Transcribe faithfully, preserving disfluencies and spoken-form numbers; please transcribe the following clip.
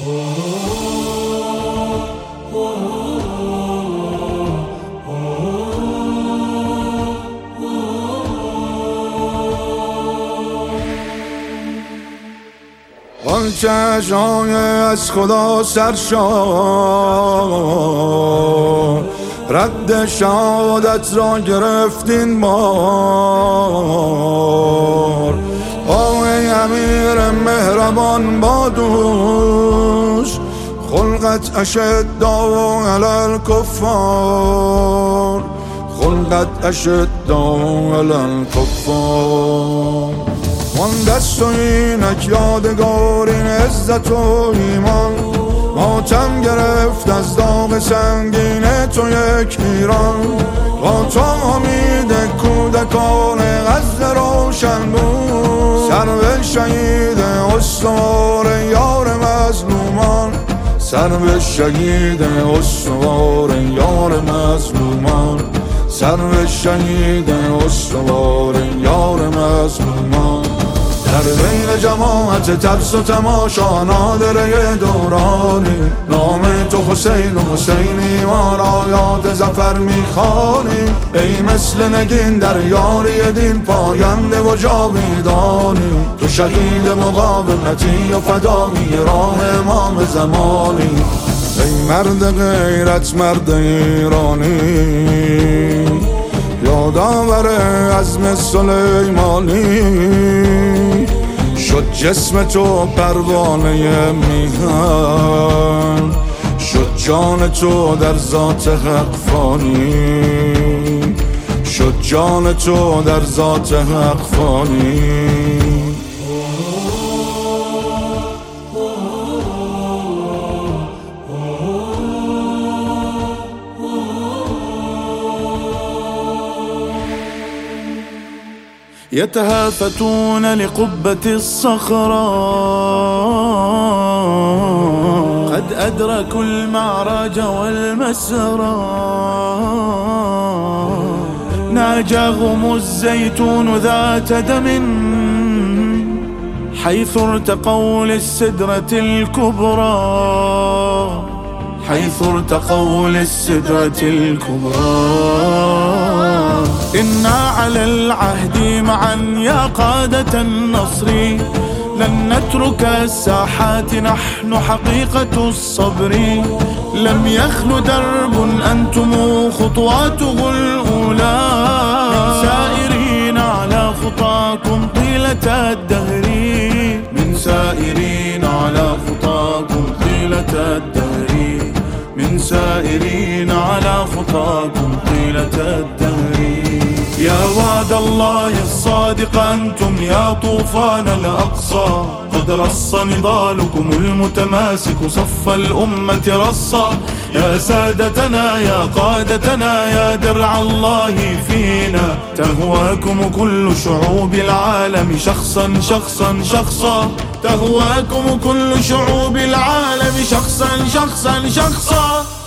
آن چشم‌های از خدا سرشار، رد شهادت را گرفتین بار. آه امیر مهربان با دوش، خلقت اشداء علی الکفار، خلقت اشداء علی الکفار. مانده است و اینک یادگار این عزت و ایمان، ماتم گرفت از داغ سنگین تو یک ایران. با تو امید کودکان غزه روشن بود، سر به شهید استوار یار مظلومان، سر به شهید استوار یار مظلومان، سر به شهید استوار یار مظلومان. در بین جماعت ترس و تماشا نادره دورانی، نام تو حسین و حسینی ما را یاد ظفر میخوانیم. ای مثل نگین در یاری دین پاینده و جاویدانی، تو شهید مقاومتی و فدایی راه امام زمانی. ای مرد غیرت مرد ایرانی، یادآور عزم سلیمانی، شد جسم تو پروانه میهن، شد جان تو در ذات حق فانی، شد جان تو در ذات حق فانی. يتهافتون لقبة الصخرة، قد أدركوا المعراج والمسرى. ناجاهم الزيتون ذات دم، حيث ارتقوا للسدرة الكبرى، حيث ارتقوا للسدرة الكبرى. إنا على العهد معا يا قادة النصر، لن نترك الساحات نحن حقيقة الصبر. لم يخل درب أنتم خطواته الأولى، من سائرين على خطاكم طيلة الدهر، من سائرين على خطاكم طيلة الدهر، من سائرين على خطاكم طيلة الدهر. يا وعد الله الصادق أنتم يا طوفان الأقصى، قد رص نضالكم المتماسك صف الأمة رصا. يا سادتنا يا قادتنا يا درع الله فينا، تهواكم كل شعوب العالم شخصا شخصا شخصا، تهواكم كل شعوب العالم شخصا شخصا شخصا.